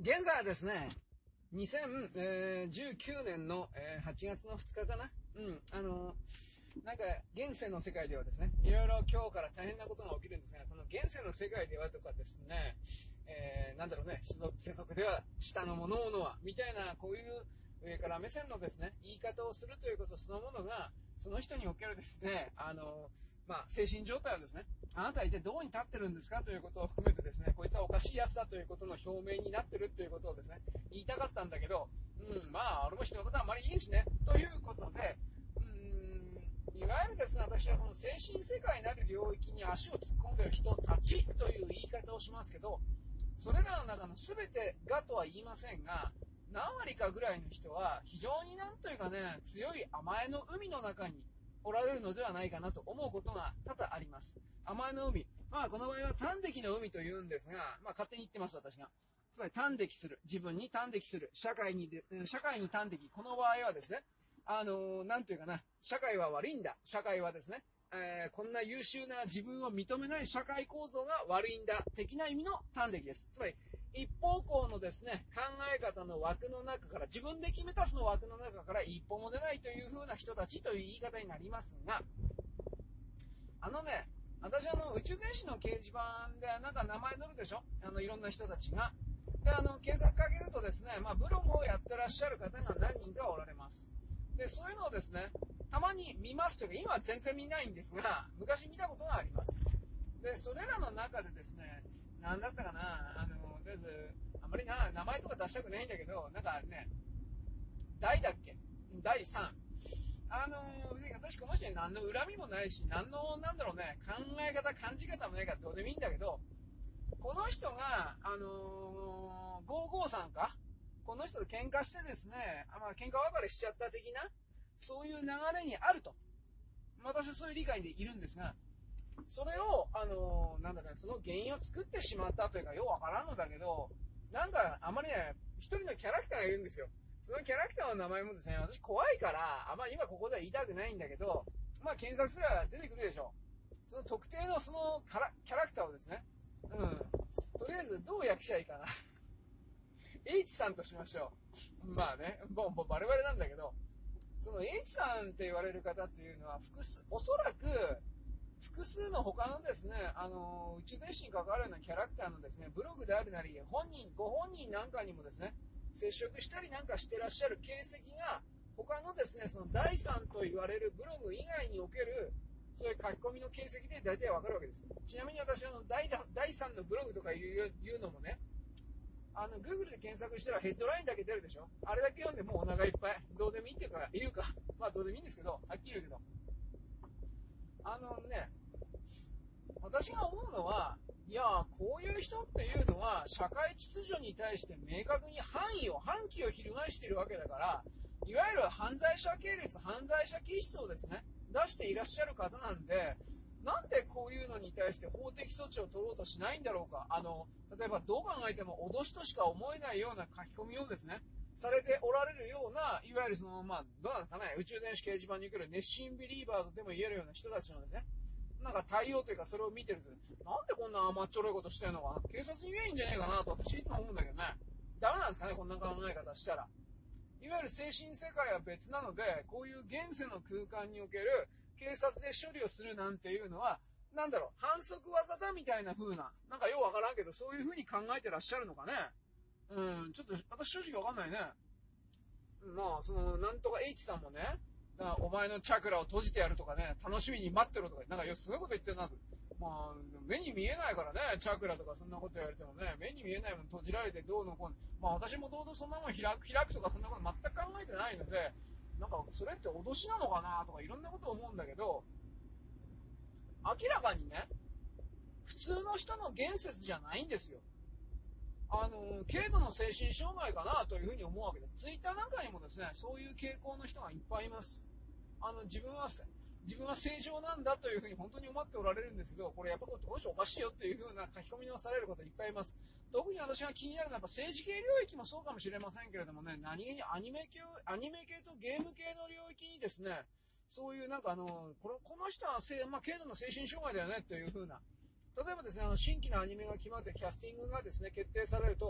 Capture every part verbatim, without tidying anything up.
現在はですね、にせんじゅうきゅうねんのはちがつのふつかかな。うん、あの、なんか、現世の世界ではですね、いろいろ今日から大変なことが起きるんですが、この現世の世界ではとかですね、えー、なんだろうね、世俗では下の者々は、みたいな、こういう上から目線のですね、言い方をするということそのものが、その人におけるですね、あの、まあ、精神状態をですね、あなたは一体どこに立ってるんですかということを含めてですね、こいつはおかしいやつだということの表明になってるということをですね、言いたかったんだけど、うん、まあ、俺も人のことはあまりいいしね、ということで、うーん、いわゆるですね、私はこの精神世界なる領域に足を突っ込んでいる人たちという言い方をしますけど、それらの中の全てがとは言いませんが、何割かぐらいの人は非常になんというかね、強い甘えの海の中におられるのではないかなと思うことが多々あります。甘えの海。まあこの場合は端的の海と言うんですが、まあ勝手に言ってます私が。つまり端的する。自分に端的する。社会にで、社会に端的。この場合はですね、あのー、なんていうかな、社会は悪いんだ。社会はですね、えー、こんな優秀な自分を認めない社会構造が悪いんだ。的な意味の端的です。つまり、一方向のですね、考え方の枠の中から、自分で決めたその枠の中から一歩も出ないという風な人たちという言い方になりますが、あのね、私あの、宇宙電子の掲示板でなんか名前載るでしょ？あの、いろんな人たちが。で、あの、検索かけるとですね、まあ、ブログをやってらっしゃる方が何人かおられます。で、そういうのをですね、たまに見ますというか、今は全然見ないんですが、昔見たことがあります。で、それらの中でですね、なんだったかな、あの、とりあえず、あまりな、名前とか出したくないんだけど、なんかね、大だっけだいさん。あのー、私この人に何の恨みもないし、何の、なんだろうね、考え方、感じ方もないからどうでもいいんだけど、この人が、あのー、ごーごーさんかこの人と喧嘩してですね、あまあ、喧嘩別れしちゃった的な、そういう流れにあると。私はそういう理解でいるんですが、それを、あのー、なんだか、その原因を作ってしまったというか、ようわからんのだけど、なんか、あまりね、一人のキャラクターがいるんですよ。そのキャラクターの名前もですね、私怖いから、あんまり今ここでは言いたくないんだけど、まあ検索すれば出てくるでしょう。その特定のそのキャラキャラクターをですね、うん。とりあえずどう訳しゃいいかな。H さんとしましょう。まあね、もう、もうバレバレなんだけど、その H さんって言われる方っていうのは、複数、おそらく、複数の他のですね、あの、宇宙電子に関わるようなキャラクターのですね、ブログであるなり、本人、ご本人なんかにもですね、接触したりなんかしてらっしゃる形跡が、他のですね、そのだいさんと言われるブログ以外における、そういう書き込みの形跡で大体わかるわけです。ちなみに私、あの、だいさんのブログとかいういうのもね、あの、Google で検索したらヘッドラインだけ出るでしょ？あれだけ読んでもうお腹いっぱい。どうでもいいっていうか、言うか。まあどうでもいいんですけど、はっきり言うけど。あのね、私が思うのは、いや、こういう人っていうのは、社会秩序に対して明確に範囲を、反旗を翻しているわけだから、いわゆる犯罪者系列、犯罪者気質をですね、出していらっしゃる方なんで、なんでこういうのに対して法的措置を取ろうとしないんだろうか。あの、例えばどう考えても脅しとしか思えないような書き込みをですね、されておられるような、いわゆるその、まあ、どうなんですかね、宇宙電子掲示板に来る熱心ビリーバーズでも言えるような人たちのですね、なんか対応というかそれを見てると、なんでこんな甘っちょろいことしてんのかな、警察に言えばいいんじゃねえかなと私いつも思うんだけどね。ダメなんですかね、こんな考え方したら。いわゆる精神世界は別なので、こういう現世の空間における警察で処理をするなんていうのは、なんだろう、反則技だみたいな風な、なんかようわからんけど、そういう風に考えてらっしゃるのかね。うん、ちょっと私正直わかんないね。まあ、その、なんとか H さんもね、お前のチャクラを閉じてやるとかね、楽しみに待ってろとか、なんかすごいこと言ってるなと。まあ、目に見えないからね、チャクラとかそんなこと言われてもね、目に見えないもの閉じられてどうのこうの。まあ私もともとそんなもん開く、開くとかそんなこと全く考えてないので、なんかそれって脅しなのかなとかいろんなこと思うんだけど、明らかにね、普通の人の言説じゃないんですよ。あの、軽度の精神障害かなというふうに思うわけです。ツイッターなんかにもですね、そういう傾向の人がいっぱいいます。あの、自分は、自分は正常なんだというふうに本当に思っておられるんですけど、これやっぱこの人おかしいよっていうふうな書き込みをされる方いっぱいいます。特に私が気になるのはやっぱ政治系領域もそうかもしれませんけれどもね、何気にアニメ系、アニメ系とゲーム系の領域にですね、そういうなんかあの、この、この人は、まあ、軽度の精神障害だよねというふうな、例えばですね、あの、新規のアニメが決まってキャスティングがですね、決定されると、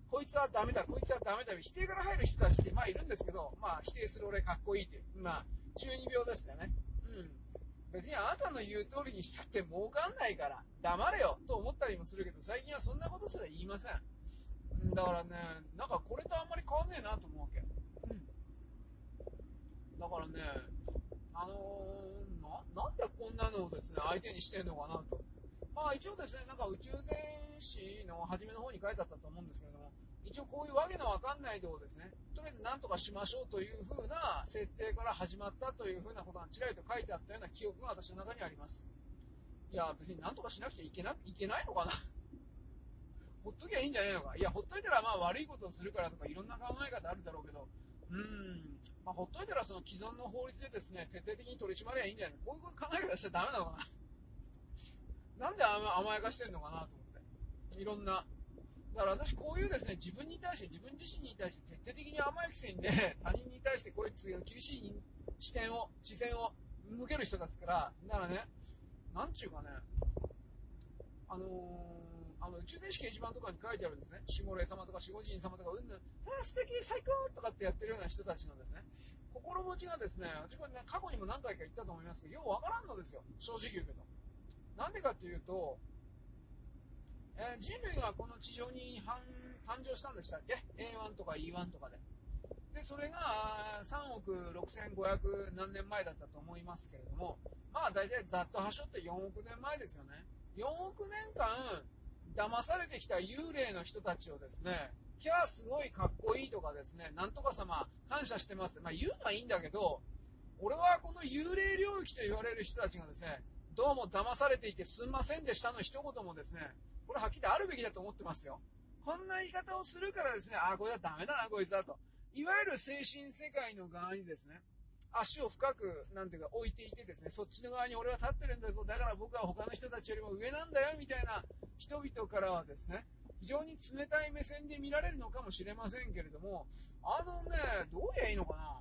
こいつはダメだ、こいつはダメだ、否定から入る人たちってまあいるんですけど、まあ否定する俺かっこいいっていう、まあ中二病ですよね。うん。別にあなたの言う通りにしたって儲かんないから、黙れよと思ったりもするけど、最近はそんなことすら言いません。うん、だからね、なんかこれとあんまり変わんねえなと思うわけ。うん。だからね、あのー、な、なんでこんなのをですね、相手にしてんのかなと。まあ一応ですね、なんか宇宙電子の初めの方に書いてあったと思うんですけれども、一応こういうわけのわかんないとこですね、とりあえず何とかしましょうという風な設定から始まったという風なことがちらりと書いてあったような記憶が私の中にあります。いや、別に何とかしなくちゃいけな、いけないのかなほっときゃいいんじゃないのか。いや、ほっといたらまあ悪いことをするからとかいろんな考え方あるだろうけど、うーん、まあほっといたらその既存の法律でですね、徹底的に取り締まりゃいいんじゃないの。こういう考え方しちゃダメなのかな。なんで甘やかしてんのかなと思って。いろんな。だから私こういうですね、自分に対して、自分自身に対して徹底的に甘やかせんで、他人に対してこういう厳しい視点を、視線を向ける人ですから、だからね、なんちゅうかね、あのー、あの宇宙電子掲示板とかに書いてあるんですね。守護霊様とか守護神様とか、うんぬん、あー素敵、最高とかってやってるような人たちのですね、心持ちがですね、私これね、過去にも何回か言ったと思いますけど、ようわからんのですよ。正直言うけど。なんでかっていうと、えー、人類がこの地上に誕生したんでしたっけ ?エーワン とか イーワン とかで。で、それがさんおくろくせんごひゃく何年前だったと思いますけれども、まあ大体ざっと端折ってよんおくねんまえですよね。よんおくねんかん騙されてきた幽霊の人たちをですね、キャーすごいかっこいいとかですね、なんとか様感謝してます。まあ言うのはいいんだけど、俺はこの幽霊領域と言われる人たちがですね、どうも騙されていてすんませんでしたの一言もですね、これはっきりあるべきだと思ってますよ。こんな言い方をするからですね、ああ、これはダメだな、こいつだと。いわゆる精神世界の側にですね、足を深く、なんていうか、置いていてですね、そっちの側に俺は立ってるんだぞ、だから僕は他の人たちよりも上なんだよ、みたいな人々からはですね、非常に冷たい目線で見られるのかもしれませんけれども、あのね、どうやいいのかな。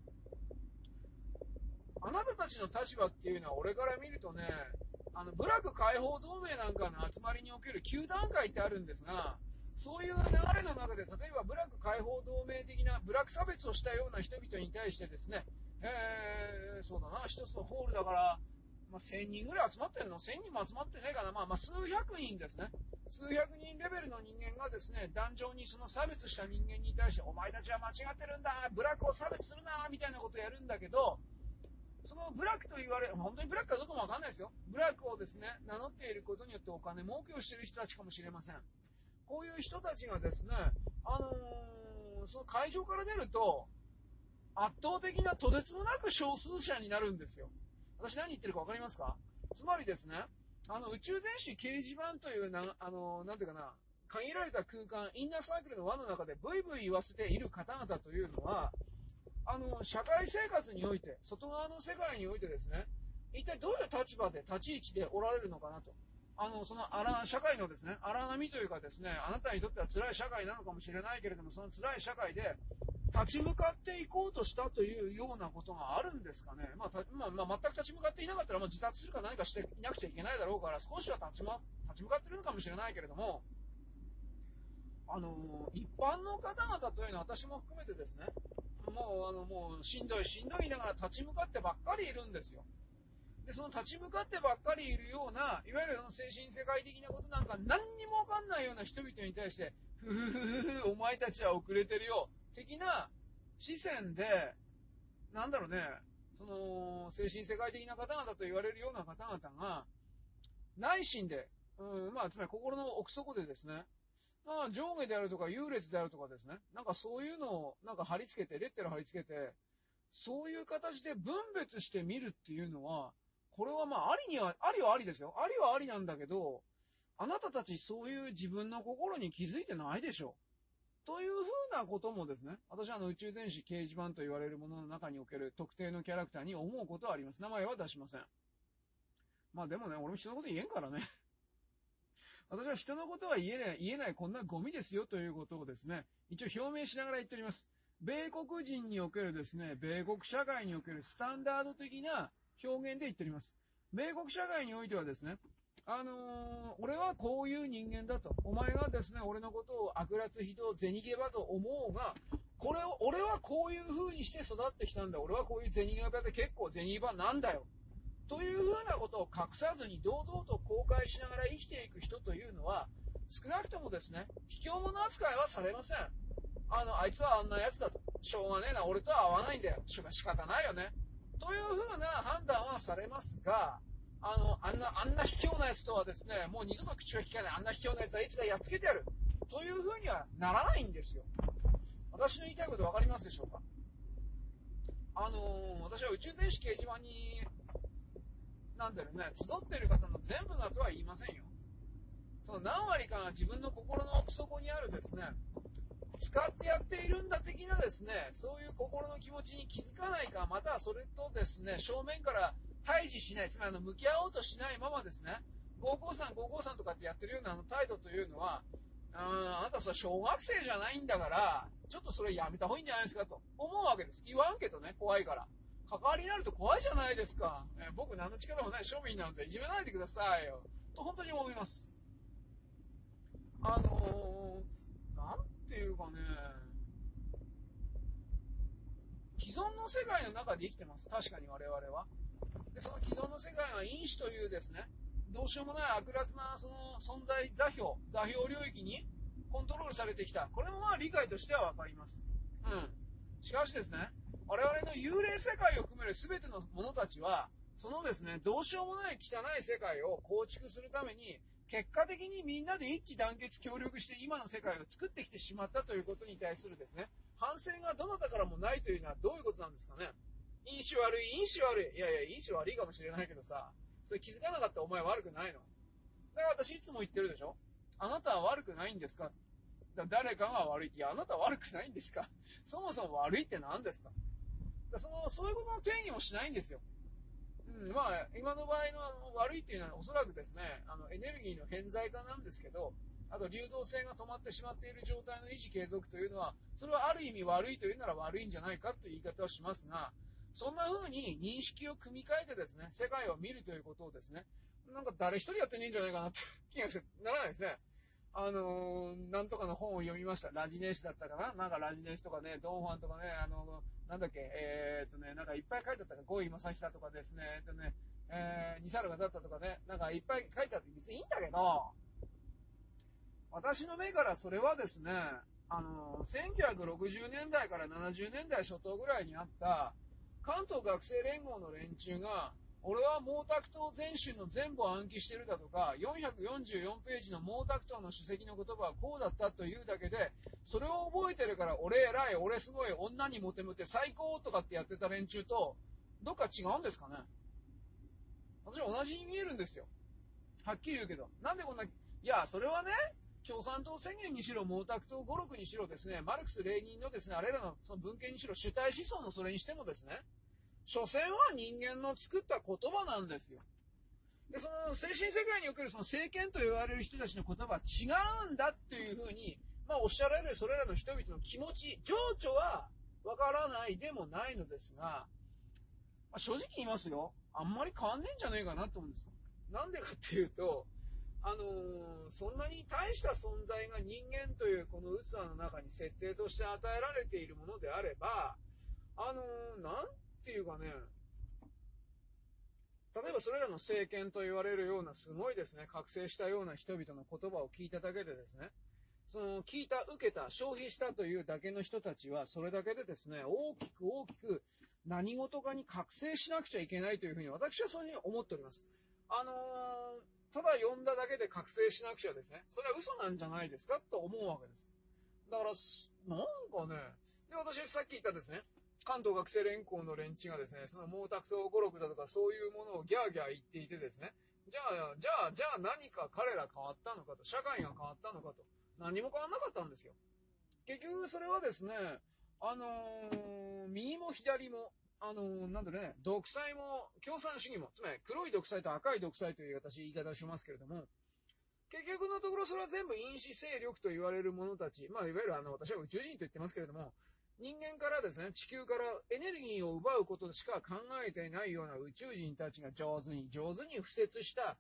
あなたたちの立場っていうのは俺から見るとね、あの、部落解放同盟なんかの集まりにおけるきゅう段階ってあるんですが、そういう流れの中で、例えば部落解放同盟的な部落差別をしたような人々に対してですね、えー、そうだな、一つのホールだから、まあ、せんにんぐらい集まってるの ?せん 人も集まってないかな、まあ、まあ、数百人ですね。数百人レベルの人間がですね、壇上にその差別した人間に対して、お前たちは間違ってるんだ、部落を差別するな、みたいなことをやるんだけど、そのブラックと言われる、本当にブラックかどうかもわかんないですよ。ブラックをですね、名乗っていることによってお金儲けをしている人たちかもしれません。こういう人たちがですね、あのー、その会場から出ると、圧倒的なとてつもなく少数者になるんですよ。私何言ってるかわかりますか？つまりですね、あの宇宙電子掲示板というな、あのー、なんていうかな、限られた空間、インナーサイクルの輪の中でブイブイ言わせている方々というのは、あの、社会生活において、外側の世界においてですね、一体どういう立場で、立ち位置でおられるのかなと。あの、その荒、社会のですね、荒波というかですね、あなたにとっては辛い社会なのかもしれないけれども、その辛い社会で、立ち向かっていこうとしたというようなことがあるんですかね。まあ、まあ、まあ、全く立ち向かっていなかったら、まあ、自殺するか何かしていなくちゃいけないだろうから、少しは立ち,、ま、立ち向かっているのかもしれないけれども、あの、一般の方々というのは私も含めてですね、もう、あの、もう、しんどいしんどい言いながら立ち向かってばっかりいるんですよ。で、その立ち向かってばっかりいるような、いわゆる精神世界的なことなんか何にもわかんないような人々に対して、ふふふふふ、お前たちは遅れてるよ、的な視線で、なんだろうね、その、精神世界的な方々と言われるような方々が、内心で、うん、まあ、つまり心の奥底でですね、まあ、上下であるとか優劣であるとかですね。なんかそういうのをなんか貼り付けて、レッテル貼り付けて、そういう形で分別してみるっていうのは、これはまあありには、ありはありですよ。ありはありなんだけど、あなたたちそういう自分の心に気づいてないでしょ。というふうなこともですね、私はあの宇宙電子掲示板と言われるものの中における特定のキャラクターに思うことはあります。名前は出しません。まあでもね、俺も人のこと言えんからね。私は人のことは言えない、言えないこんなゴミですよということをですね、一応表明しながら言っております。米国人におけるですね、米国社会におけるスタンダード的な表現で言っております。米国社会においてはですね、 あのー、俺はこういう人間だと。お前がですね、俺のことを悪辣非道、銭ゲバと思うが、これを、俺はこういう風にして育ってきたんだ。俺はこういう銭ゲバで結構銭ゲバなんだよ。という風なことを隠さずに堂々と公開しながら生きていく人というのは、少なくともですね、卑怯者扱いはされません。あの、あいつはあんなやつだと。しょうがねえな、俺とは合わないんだよ。し仕方ないよね。という風な判断はされますが、あの、あんな、あんな卑怯なやつとはですね、もう二度と口を聞かない。あんな卑怯なやつはいつかやっつけてやる。という風にはならないんですよ。私の言いたいことわかりますでしょうか？あのー、私は宇宙電子掲示板に、なんだろうね、集っている方の全部がとは言いませんよ。その何割かが自分の心の奥底にあるですね、使ってやっているんだ的なですね、そういう心の気持ちに気づかないか、またはそれとですね、正面から対峙しない、つまりあの向き合おうとしないままですね、ごーごーさん、ごーごーさんとかってやってるようなあの態度というのは、あ, あなたそれ小学生じゃないんだから、ちょっとそれやめた方がいいんじゃないですかと思うわけです。言わんけどね、怖いから。関わりになると怖いじゃないですか。えー、僕何の力もない庶民なのでいじめないでくださいよ。と本当に思います。あのー、なんていうかね、既存の世界の中で生きてます。確かに我々は。で、その既存の世界は因子というですね、どうしようもない悪辣なその存在座標、座標領域にコントロールされてきた。これもまあ理解としてはわかります。うん。しかしですね、我々の幽霊世界を含める全ての者たちは、そのですね、どうしようもない汚い世界を構築するために、結果的にみんなで一致団結協力して今の世界を作ってきてしまったということに対するですね、反省がどなたからもないというのはどういうことなんですかね。因子悪い、因子悪い。いやいや、因子悪いかもしれないけどさ、それ気づかなかったお前悪くないの。だから私いつも言ってるでしょ。あなたは悪くないんですか？だ誰かが悪い。いや、あなたは悪くないんですか？そもそも悪いって何ですか？だその、そういうことの定義もしないんですよ。うん、まあ、今の場合の悪いっていうのはおそらくですね、あの、エネルギーの偏在化なんですけど、あと流動性が止まってしまっている状態の維持継続というのは、それはある意味悪いというなら悪いんじゃないかという言い方をしますが、そんな風に認識を組み替えてですね、世界を見るということをですね、なんか誰一人やってねえんじゃないかなって気がしてならないですね。あのー、なんとかの本を読みました。ラジネーシだったかななんかラジネーシとかね、ドンファンとかね、あのー、なんだっけ、えー、っとね、なんかいっぱい書いてあったか、ゴイマサシだとかですね、えっとね、えー、ニサルがだったとかね、なんかいっぱい書いてあって別にいいんだけど、私の目からそれはですね、あのー、せんきゅうひゃくろくじゅうねんだいからななじゅうねんだい初頭ぐらいにあった、関東学生連合の連中が、俺は毛沢東全集の全部を暗記してるだとか、よんひゃくよんじゅうよんページの毛沢東の主席の言葉はこうだったというだけで、それを覚えてるから俺偉い、俺すごい、女にモテモテ最高とかってやってた連中と、どっか違うんですかね？私は同じに見えるんですよ。はっきり言うけど。なんでこんな、いや、それはね、共産党宣言にしろ、毛沢東語録にしろですね、マルクス・レーニンのですね、あれらのその文献にしろ、主体思想のそれにしてもですね、所詮は人間の作った言葉なんですよ。で、その精神世界におけるその政権と言われる人たちの言葉は違うんだっていうふうに、まあおっしゃられるそれらの人々の気持ち、情緒はわからないでもないのですが、まあ、正直言いますよ。あんまり変わんねえんじゃねえかなと思うんですよ。なんでかっていうと、あのー、そんなに大した存在が人間というこの器の中に設定として与えられているものであれば、あのー、なんっていうかね、例えばそれらの政権と言われるようなすごいですね、覚醒したような人々の言葉を聞いただけでですね、その聞いた、受けた、消費したというだけの人たちは、それだけでですね、大きく大きく何事かに覚醒しなくちゃいけないというふうに私はそういうふうに思っております。あのー、ただ読んだだけで覚醒しなくちゃですね、それは嘘なんじゃないですかと思うわけです。だから、なんかね、で、私さっき言ったですね、関東学生連合の連中がですね、その毛沢東語録だとかそういうものをギャーギャー言っていてですね、じゃあ、じゃあ、じゃあ何か彼ら変わったのかと、社会が変わったのかと、何も変わらなかったんですよ。結局それはですね、あのー、右も左も、あのー、なんだろうね、独裁も共産主義も、つまり黒い独裁と赤い独裁という私言い方をしますけれども、結局のところそれは全部因子勢力と言われる者たち、まあいわゆるあの、私は宇宙人と言ってますけれども、人間からですね、地球からエネルギーを奪うことしか考えていないような宇宙人たちが上手に上手に敷設した、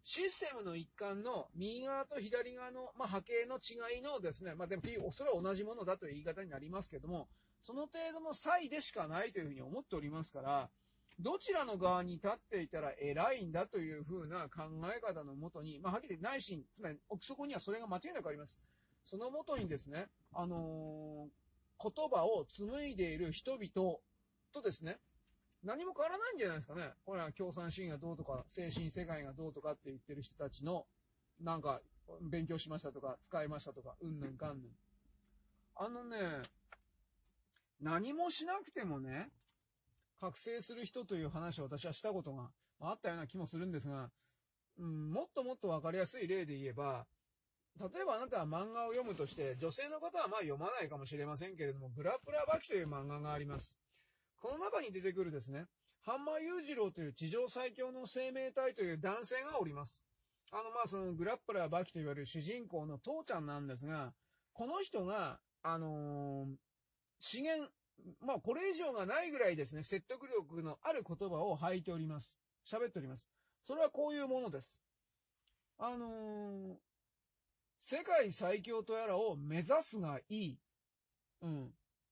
システムの一環の右側と左側の、まあ、波形の違いのですね、まあ、でも、それは同じものだという言い方になりますけども、その程度の差異でしかないというふうに思っておりますから、どちらの側に立っていたら偉いんだというふうな考え方のもとに、まあ、はっきり内心、つまり奥底にはそれが間違いなくあります。そのもとにですね、あのー、言葉を紡いでいる人々とですね、何も変わらないんじゃないですかね。これは共産主義がどうとか、精神世界がどうとかって言ってる人たちの、なんか、勉強しましたとか、使いましたとか、うんぬんかんぬん。あのね、何もしなくてもね、覚醒する人という話を私はしたことがあったような気もするんですが、うん、もっともっとわかりやすい例で言えば、例えばあなたは漫画を読むとして、女性の方はまあ読まないかもしれませんけれども、グラップラーバキという漫画があります。この中に出てくるですね、ハンマー裕次郎という地上最強の生命体という男性がおります。あのまあそのグラップラーバキと言われる主人公の父ちゃんなんですが、この人が、あのー、資源、まあこれ以上がないぐらいですね、説得力のある言葉を吐いております。喋っております。それはこういうものです。あのー、世界最強とやらを目指すがいい。うん。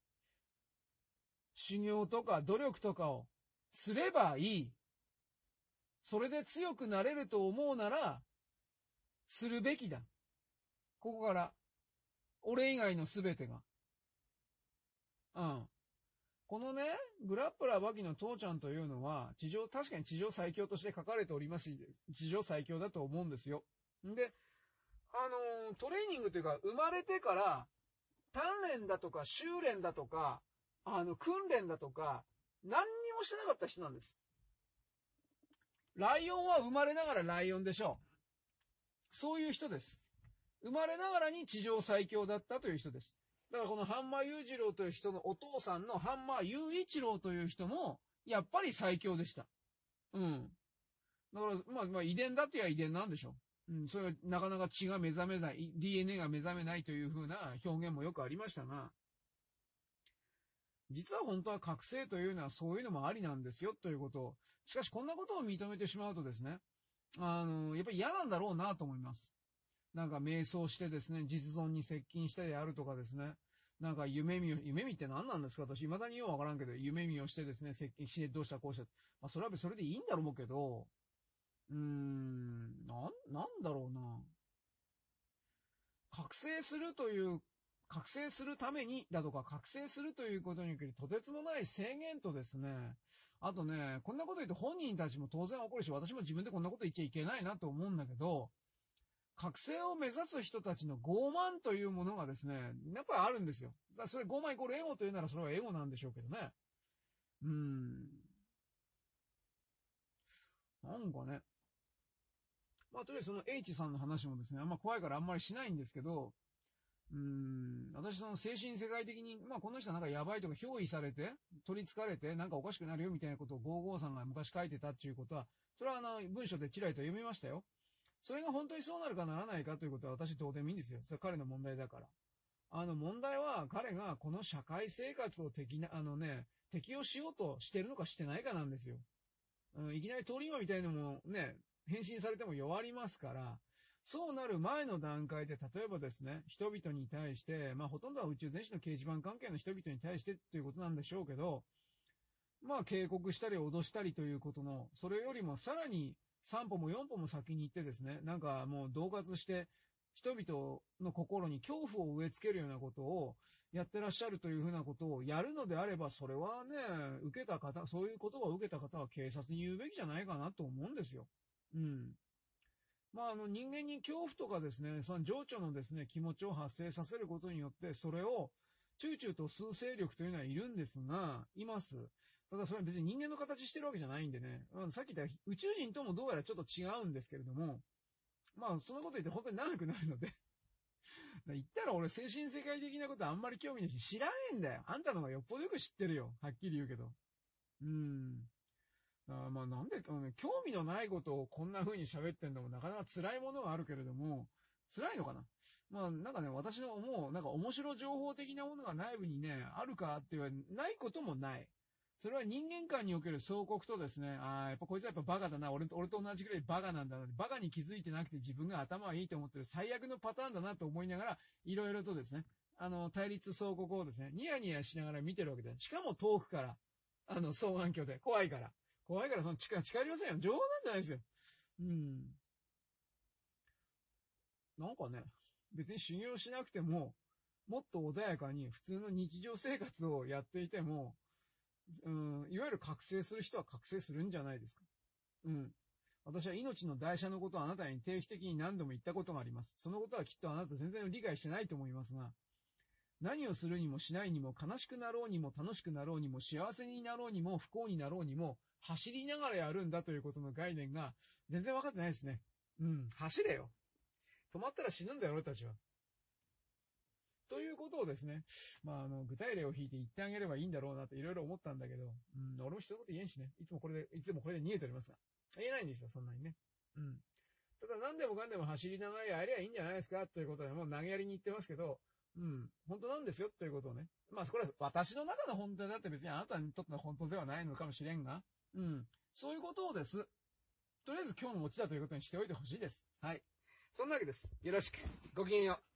修行とか努力とかをすればいい。それで強くなれると思うなら、するべきだ。ここから、俺以外のすべてが。うん。このね、グラップラーバキの父ちゃんというのは、地上、確かに地上最強として書かれておりますし、地上最強だと思うんですよ。で、あのー、トレーニングというか、生まれてから、鍛錬だとか修練だとか、あの、訓練だとか、何にもしてなかった人なんです。ライオンは生まれながらライオンでしょう。そういう人です。生まれながらに地上最強だったという人です。だからこのハンマー裕次郎という人のお父さんのハンマー雄一郎という人も、やっぱり最強でした。うん。だから、まあ、まあ、遺伝だって言えば遺伝なんでしょう。うん。それはなかなか血が目覚めない、ディーエヌエー が目覚めないという風な表現もよくありましたが、実は本当は覚醒というのはそういうのもありなんですよということを。しかしこんなことを認めてしまうとですね、あの、やっぱり嫌なんだろうなと思います。なんか瞑想してですね、実存に接近してやるとかですね、なんか夢見を、夢見って何なんですか私未だにようわからんけど、夢見をしてですね、接近してどうしたこうした。まあそれはそれでいいんだろうけど、うーん、なん、なんだろうな。覚醒するという覚醒するためにだとか、覚醒するということによるとてつもない制限とですね、あとね、こんなこと言うと本人たちも当然怒るし、私も自分でこんなこと言っちゃいけないなと思うんだけど、覚醒を目指す人たちの傲慢というものがですね、やっぱりあるんですよ。だからそれ傲慢イコールエゴというならそれはエゴなんでしょうけどね。うーん。なんかね。まあ、とりあえずその H さんの話もですね、あんま怖いからあんまりしないんですけど、うーん、私その精神世界的に、まあこの人はなんかやばいとか憑依されて、取り憑かれて、なんかおかしくなるよみたいなことをゴーゴーさんが昔書いてたっていうことは、それはあの文章でちらりと読みましたよ。それが本当にそうなるかならないかということは私どうでもいいんですよ。それは彼の問題だから。あの問題は彼がこの社会生活を適な、あのね、適用しようとしてるのかしてないかなんですよ。うん、いきなり通り魔みたいのもね、返信されても弱りますから、そうなる前の段階で、例えばですね、人々に対して、まあほとんどは宇宙全史の掲示板関係の人々に対してということなんでしょうけど、まあ警告したり脅したりということの、それよりもさらにさん歩もよん歩も先に行ってですね、なんかもう恫喝して、人々の心に恐怖を植え付けるようなことをやってらっしゃるというふうなことをやるのであれば、それはね、受けた方、そういう言葉を受けた方は警察に言うべきじゃないかなと思うんですよ。うん。まあ、あの人間に恐怖とかですね、その情緒のですね、気持ちを発生させることによって、それをチューチューと吸う勢力というのはいるんですが、います。ただそれは別に人間の形してるわけじゃないんでね、さっき言った宇宙人ともどうやらちょっと違うんですけれども、まあそのこと言って本当に長くなるので言ったら俺精神世界的なことあんまり興味ないし、知らねえんだよ。あんたの方がよっぽどよく知ってるよ。はっきり言うけど。うーん。あまあなんで、あのね、興味のないことをこんな風に喋ってんのもなかなか辛いものがあるけれども、辛いのかな。まあなんかね、私の思う、なんか面白情報的なものが内部にね、あるかって言わないこともない。 それは人間界における相国とですね、ああ、やっぱこいつはやっぱバカだな、俺と、俺と同じくらいバカなんだな、バカに気づいてなくて自分が頭はいいと思ってる最悪のパターンだなと思いながら、いろいろとですね、あの、対立相国をですね、ニヤニヤしながら見てるわけで、しかも遠くから、あの、双眼鏡で、怖いから。怖いから、その近、近寄りませんよ。冗談じゃないですよ。うん。なんかね、別に修行しなくても、もっと穏やかに普通の日常生活をやっていても、うん、いわゆる覚醒する人は覚醒するんじゃないですか。うん。私は命の代謝のことをあなたに定期的に何度も言ったことがあります。そのことはきっとあなた全然理解してないと思いますが、何をするにもしないにも悲しくなろうにも楽しくなろうにも幸せになろうにも不幸になろうにも走りながらやるんだということの概念が全然分かってないですね。うん、走れよ。止まったら死ぬんだよ、俺たちは。ということをですね、まあ、あの、具体例を引いて言ってあげればいいんだろうなといろいろ思ったんだけど、うん、俺も人のこと言えんしね、いつもこれで、いつもこれで逃げておりますが、言えないんですよ、そんなにね。うん。ただ何でもかんでも走りながらやりゃいいんじゃないですかということで、もう投げやりに言ってますけど、うん、本当なんですよということをね。まあ、これは私の中の本当だって別にあなたにとっての本当ではないのかもしれんが、うん、そういうことをです。とりあえず今日のオチだということにしておいてほしいです。はい。そんなわけです。よろしく。ごきげんよう。